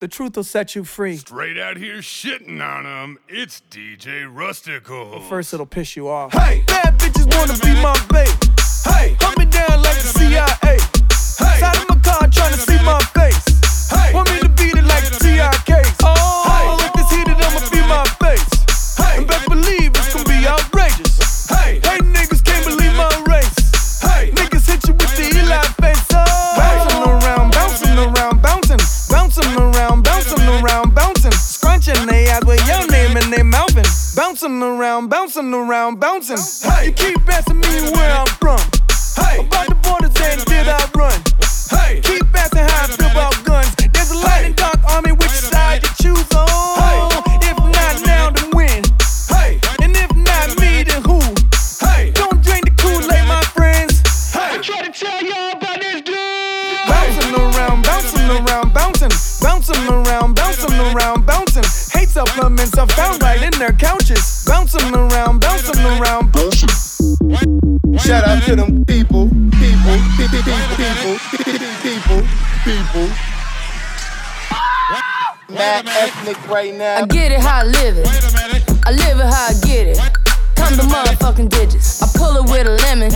The truth will set you free. Straight out here shitting on them, it's DJ Rustical. First it'll piss you off. Hey, bad bitches wanna be my babe. Hey, hunt me down like the CIA. Hey, side of my car tryna see my face. Hey, want me to beat it like the TRKs. Oh, hey, if it's heated, I'ma be my face. Hey, and best believe it's gonna be outrageous. Hey, niggas can't believe my race. Hey, niggas hit you with the Eli face. Oh, bouncing around, bouncing around, bouncing, bouncing around, bouncing around, bouncing, scrunching they eyes with your name and they mouthing. Bouncing around, bouncing around, bouncing. Hey, you keep asking me where I'm from. Hey, about the borders and did I run? Hey, keep asking how I feel about guns. There's a light and dark army, which side you choose on? Hey, if not now, then when? Hey, and if not me, then who? Hey, don't drink the Kool-Aid, my friends. Hey, I try to tell y'all about this dude. Bouncing around, bouncing around, bouncing, bouncing around, bouncing around, bouncing. Hate supplements are found right in their couches. Bouncing around, bouncing around, bouncing. Shout out to them people. Mad ethnic right now. I get it how I live it. I live it how I get it. Come the motherfucking digits. I pull it with a lemon.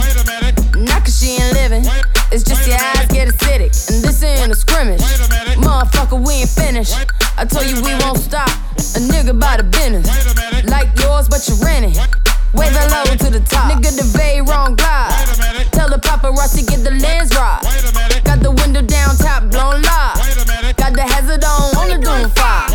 Not cause she ain't living. It's just your eyes get acidic. And this ain't a scrimmage. Motherfucker, we ain't finished. I told you we won't stop. A nigga by the business. Like yours, but you renting. Wave it low to the top. Nigga, the very wrong glide. Tell the paparazzi get the lens right. Got the window down, top blown live. Got the hazard on the Doom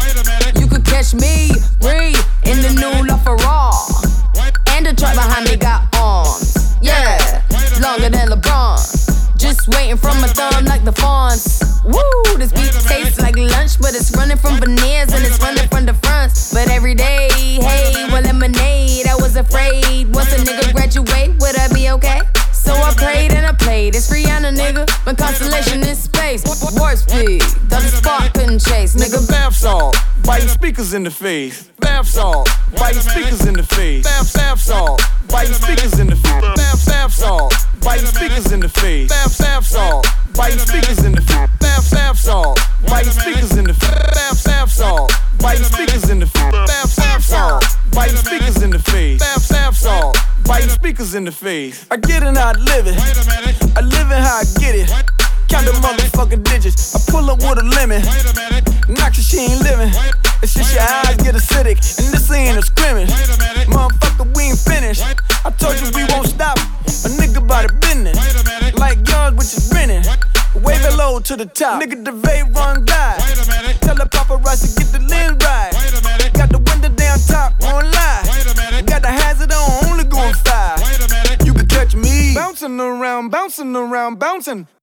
5. You could catch me, breathe, in the new LaFerrari. And the truck behind me got arms. Yeah, longer than LeBron. Just waiting from my thumb like the fawns. Woo, this beat tastes like lunch, but it's running from veneers and it's running from the fronts. But every day, hey, well, lemonade, I was afraid. Once a nigga graduate, would I be okay? So I prayed and I played. It's Rihanna, nigga. My constellation in space. Warp speed, though the spark couldn't chase. Nigga, bath salt, biting speakers in the face. Bath salt, biting speakers in the face. Bath salt, biting speakers in the face. Bath salt, biting speakers in the face. Bath salt, biting speakers in the face. Bath salt, biting speakers in the face. Bath salt, biting speakers in the face. Bath salt, biting speakers in the face. Bath salt, biting speakers in the face. I get it how I live it. I live it how I get it. Count the motherfucking digits. I pull up with a lemon. Knock your she ain't living. It's just your eyes get acidic. And this ain't a scrimmage. Motherfucker, we ain't finished. I told you we won't stop. A nigga by the business. Like yours, which is renting. Wave it low to the top. Nigga, the very wrong guy. Tell the paparazzi get the lens right. Got the window down top, won't lie. Got the hazard on, only going 5. You can catch me bouncing around, bouncing around, bouncing.